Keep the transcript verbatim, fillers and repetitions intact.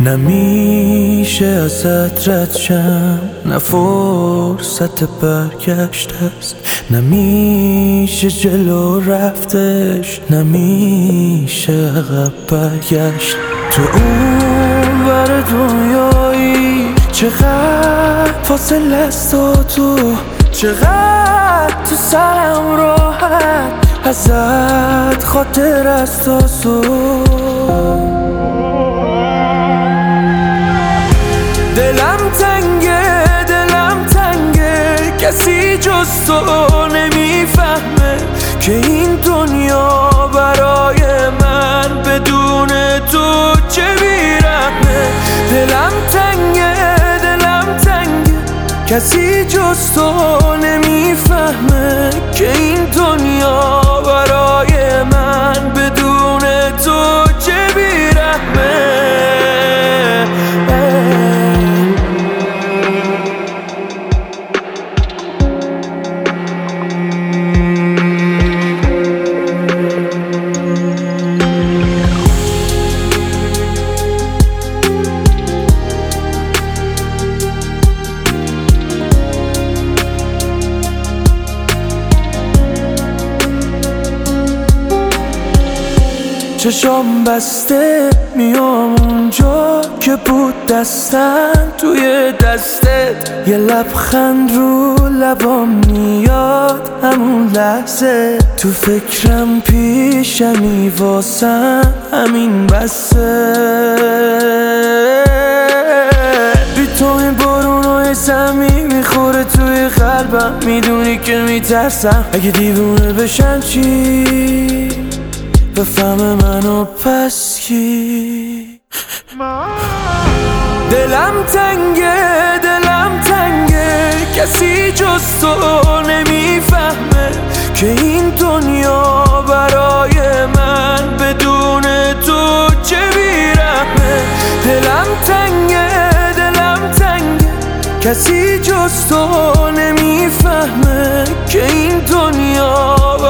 نمیشه ازت رد شم، نه فرصت برگشت است، نمیشه جلو رفتش، نمیشه عقب برگشت. تو اون ور دنیایی چقدر فاصله است و تو چقدر تو سرم راحت ازت خاطر است و دلم تنگه دلم تنگه کسی جز تو نمیفهمه که این دنیا برای من بدون تو چه بیرحمه. دلم تنگه دلم تنگه کسی جز تو نمیفهمه که این دنیا برای من بدون تو چه بیرحمه. چشام بسته میام اونجا که بود دستن توی دستت، یه لبخند رو لبام میاد همون لحظه، تو فکرم پیشمی واسم همین بسه. بی تو این بارونای سمی میخوره توی قلبم، میدونی که میترسم اگه دیوونه بشن چی بفهم منو پس کی. دلم تنگه دلم تنگه کسی جز تو نمیفهمه که این دنیا برای من بدون تو چه بیرحمه. دلم تنگه دلم تنگه کسی جز تو نمیفهمه که این دنیا